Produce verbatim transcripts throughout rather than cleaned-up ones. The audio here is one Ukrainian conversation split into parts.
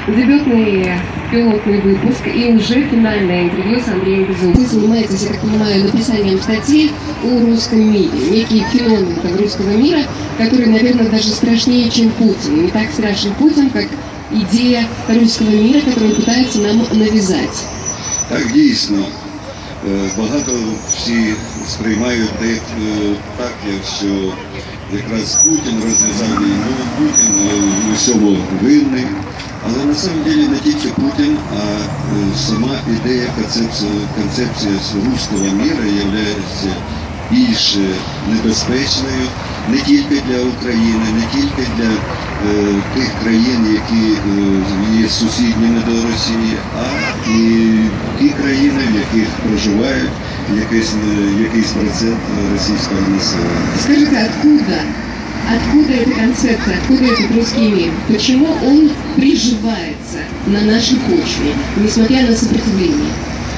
Дебютный пилотный выпуск и уже финальное интервью с Андреем Безугловым. Вы занимаетесь, я так понимаю, написанием статей о русском мире. Некий феномен этого русского мира, который, наверное, даже страшнее, чем Путин. Не так страшен Путин, как идея русского мира, которую пытаются нам навязать. Так, дійсно. Багато всі сприймають так, якщо якраз Путін розв'язав війну, Путін у всьому винний. Але на самом деле не тільки Путін, а сама ідея, концепція, концепція руського міра є більш небезпечною не тільки для України, не тільки для е, тих країн, які е, є сусідніми до Росії, а і ті країни, в яких проживають якийсь, якийсь процент російського населення. Скажите, откуда? Откуда эта концепция, откуда этот русский мир? Почему он приживается на нашей почве, несмотря на сопротивление?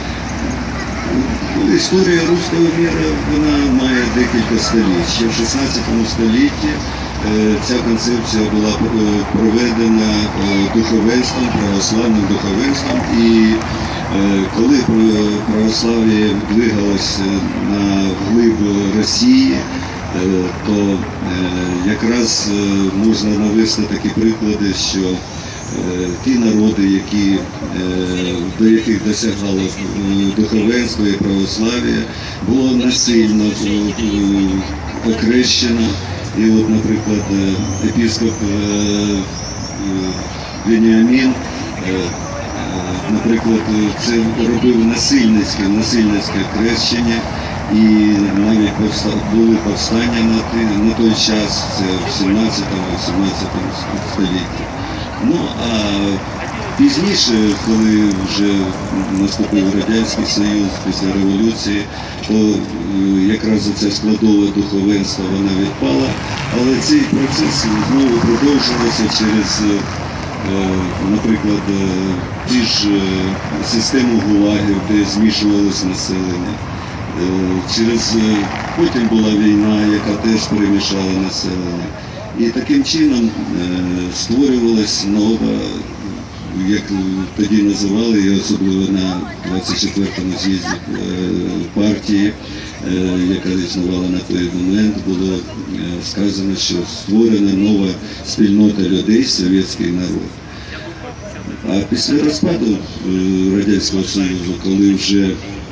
Історія руського міра, вона має декілька століть. Ще в шістнадцятому столітті ця концепція була проведена духовенством, православним духовенством. І коли православ'я двигалося на глиб Росії, то якраз можна навести такі приклади, що ті народи, які, до яких досягало духовенство і православ'я, було насильно окрещено. І от, наприклад, епіскоп Веніамін, наприклад, це робив насильницьке, насильницьке хрещення, і навіть були повстання на, на той час, це в сімнадцятому-вісімнадцятому столітті. Ну, а пізніше, коли вже наступив Радянський Союз після революції, то якраз ця складова духовенства вона відпала, але цей процес знову продовжувався через, наприклад, ті ж систему гулагів, де змішувалось населення. Через, потім була війна, яка теж перемішала населення. І таким чином створювалась нова, як тоді називали, і особливо на двадцять четвертому з'їзді партії, яка існувала на той момент, було сказано, що створена нова спільнота людей, совєтський народ. А після розпаду Радянського Союзу, коли вже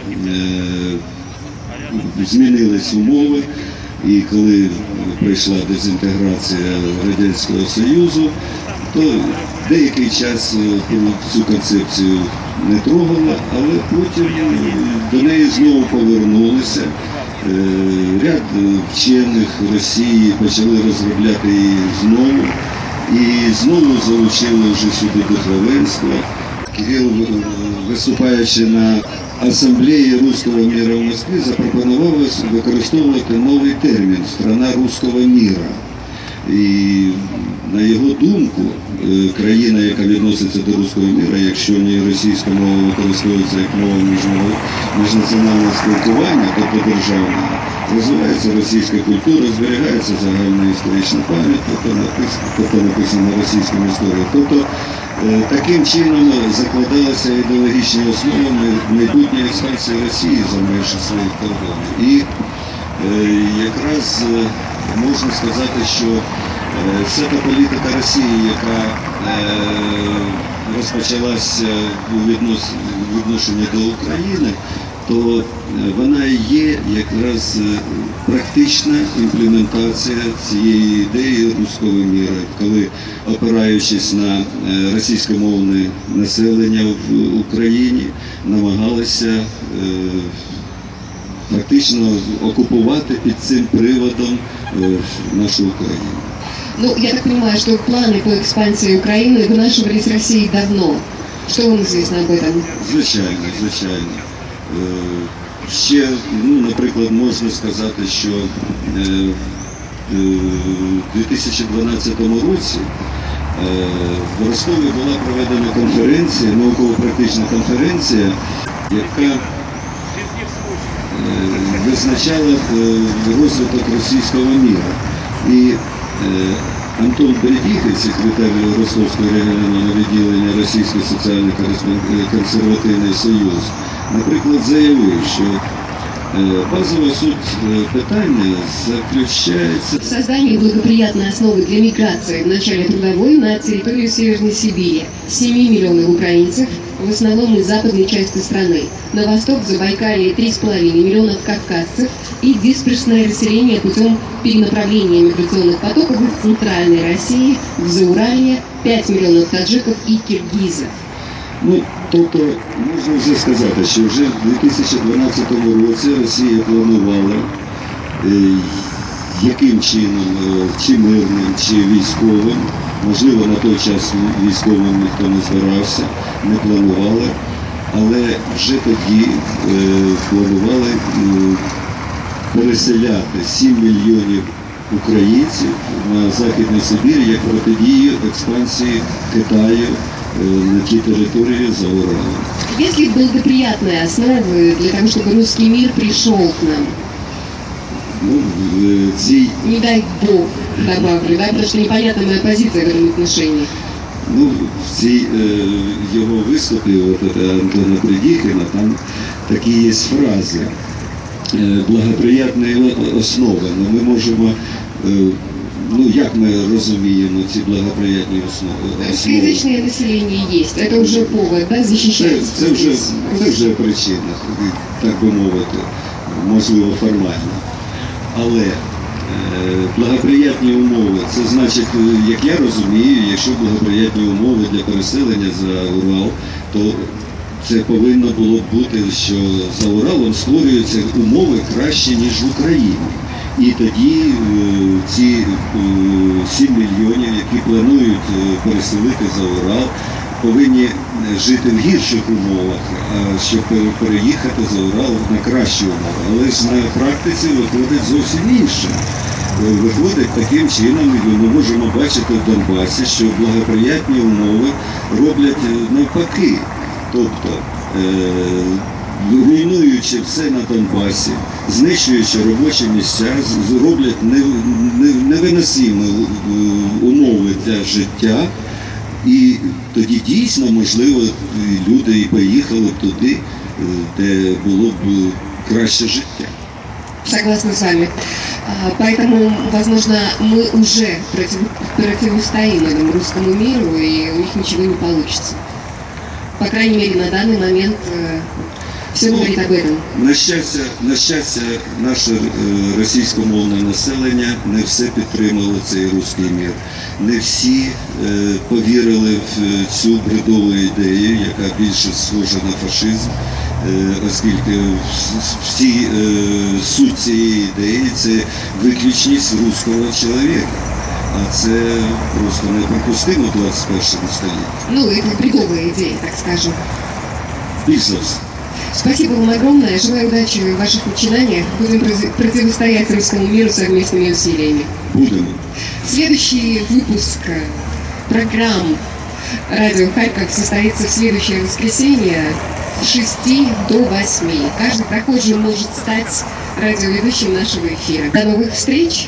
змінились умови, і коли прийшла дезінтеграція Радянського Союзу, то деякий час цю концепцію не трогала, але потім до неї знову повернулися. Ряд вчених Росії почали розробляти її знову, і знову залучили вже сюди духовенство. Кирил, виступаючи на Асамблеї Руського міра в Москві, запропонував використовувати новий термін «страна руського міра». І на його думку, країна, яка відноситься до руського міра, якщо не російська мова використовується як мова міжнаціонального спілкування, тобто державного, розвивається російська культура, зберігається загальна історична пам'ять, тобто написана російською історією. Тобто таким чином закладалися ідеологічні основи майбутньої експансії Росії за межі своїх кордонів. І якраз можна сказати, що вся та політика Росії, яка розпочалася у відношенні до України, то вона є якраз практична імплементація цієї ідеї руського міра, коли, опираючись на російськомовне населення в Україні, намагалися фактично окупувати під цим приводом нашу Україну. Ну, я так понимаю, что планы по экспансии Украины вынашивались Россией давно. Что вам известно об этом? Звичайно, звичайно. Ще, ну, наприклад, можна сказати, що в дві тисячі дванадцятому році в Ростові була проведена конференція, науково-практична конференція, яка визначала розвиток російського міра. І Антон Бердіхи, секретар Ростовського регіонального відділення Російський соціально-консервативний союз, наприклад, заявив, що базовая суть питания заключается в создании благоприятной основы для миграции в начале трудовой на территорию Северной Сибири. семи миллионов украинцев, в основном из западной части страны. На восток Забайкалье три с половиной миллионов кавказцев и дисперсное расселение путем перенаправления миграционных потоков из центральной России в Зауралье пять миллионов таджиков и киргизов. Ну, тобто, можна вже сказати, що вже в дві тисячі дванадцятому році Росія планувала, е, яким чином, е, чи мирним, чи військовим, можливо, на той час військовим ніхто не збирався, не планували, але вже тоді е, планували е, переселяти сім мільйонів українців на Західну Сибір як протидію експансії Китаю на ті территории за Уралом. Есть ли благоприятные основы для того, чтобы русский мир пришел к нам? Ну, в цій... Не дай Бог, добавлю, да, потому что непонятна моя позиция в этом отношении. Ну, в цій е, його виступі, от Антона Придіхіна, там такі є фрази. Е, благоприятні основи. Ну, ми можемо... Е, Ну, як ми розуміємо ці благоприятні основи? Русскоязычное население есть. Это уже повод, да, защищать? Це, це, вже, це вже причина, так би мовити, можливо, формально. Але е, благоприятні умови, це значить, як я розумію, якщо благоприятні умови для переселення за Урал, то це повинно було б бути, що за Уралом створюються умови краще, ніж в Україні. І тоді е, ці е, сім мільйонів, які планують е, переселити за Урал, повинні жити в гірших умовах, а щоб переїхати за Урал на кращі умови. Але ж на практиці виходить зовсім інше. Е, виходить таким чином, і ми можемо бачити в Донбасі, що благоприятні умови роблять навпаки. Тобто, е, руйнуючи все на Донбасі, знищуючи робочі місця, зроблять невиносимі умови для життя, і тоді дійсно, можливо, люди і поїхали б туди, де було б краще життя. Согласна с вами. Поэтому, возможно, мы уже против, противостоим этому русскому миру, и у них ничего не получится. По крайней мере, на данный момент все говорить об этом. На щастя, на щастя, наше е, російськомовне населення не все підтримало цей руський мір. Не всі е, повірили в цю бредову ідею, яка більше схожа на фашизм, е, оскільки всі е, суть цієї ідеї – це виключність руського чоловіка. А це просто неприпустимо в двадцять першому столітті. Ну, это бредовая идея, так скажем. Більш за все. Спасибо вам огромное. Желаю удачи в ваших начинаниях. Будем противостоять русскому миру совместными усилиями. Будем. Следующий выпуск программ «Радио Харьков» состоится в следующее воскресенье с шести до восьми. Каждый прохожий может стать радиоведущим нашего эфира. До новых встреч!